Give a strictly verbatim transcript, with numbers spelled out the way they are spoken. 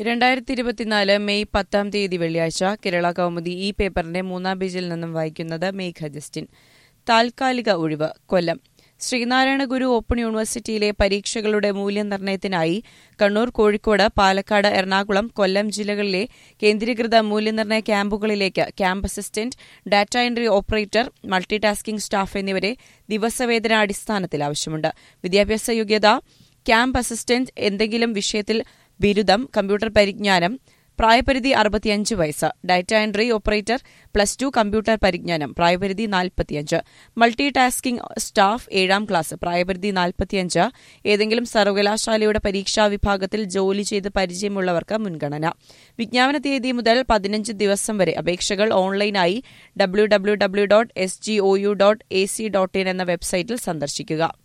രണ്ടായിരത്തി ഇരുപത്തിനാല് മെയ് പത്താം തീയതി വെള്ളിയാഴ്ച കേരള കൗമുദി ഈ പേപ്പറിന്റെ മൂന്നാം പേജിൽ നിന്നും വായിക്കുന്നത് മേഘ ജസ്റ്റിൻ. താൽക്കാലിക ഒഴിവ് കൊല്ലം. ശ്രീനാരായണ ഗുരു ഓപ്പൺ യൂണിവേഴ്സിറ്റിയിലെ പരീക്ഷകളുടെ മൂല്യനിർണ്ണയത്തിനായി കണ്ണൂർ, കോഴിക്കോട്, പാലക്കാട്, എറണാകുളം, കൊല്ലം ജില്ലകളിലെ കേന്ദ്രീകൃത മൂല്യനിർണ്ണയ ക്യാമ്പുകളിലേക്ക് camp assistant, data entry operator, multi tasking staff എന്നിവരെ ദിവസവേതന അടിസ്ഥാനത്തിൽ ആവശ്യമുണ്ട്. വിദ്യാഭ്യാസ യോഗ്യത: ക്യാമ്പ് അസിസ്റ്റന്റ്, എന്തെങ്കിലും വിഷയത്തിൽ ബിരുദം, കമ്പ്യൂട്ടർ പരിജ്ഞാനം. പ്രായപരിധി അറുപത്തിയഞ്ച് വയസ്സ്. Data entry operator plus two, computer പരിജ്ഞാനം. പ്രായപരിധി നാൽപ്പത്തിയഞ്ച്. മൾട്ടി ടാസ്കിംഗ് സ്റ്റാഫ് ഏഴാം ക്ലാസ്. പ്രായപരിധി നാൽപ്പത്തിയഞ്ച്. ഏതെങ്കിലും സർവകലാശാലയുടെ പരീക്ഷാ വിഭാഗത്തിൽ ജോലി ചെയ്ത് പരിചയമുള്ളവർക്ക് മുൻഗണന. വിജ്ഞാപന തീയതി മുതൽ പതിനഞ്ച് ദിവസം വരെ. അപേക്ഷകൾ ഓൺലൈനായി W W W dot S G O U dot A C dot in എന്ന വെബ്സൈറ്റിൽ സന്ദർശിക്കുക.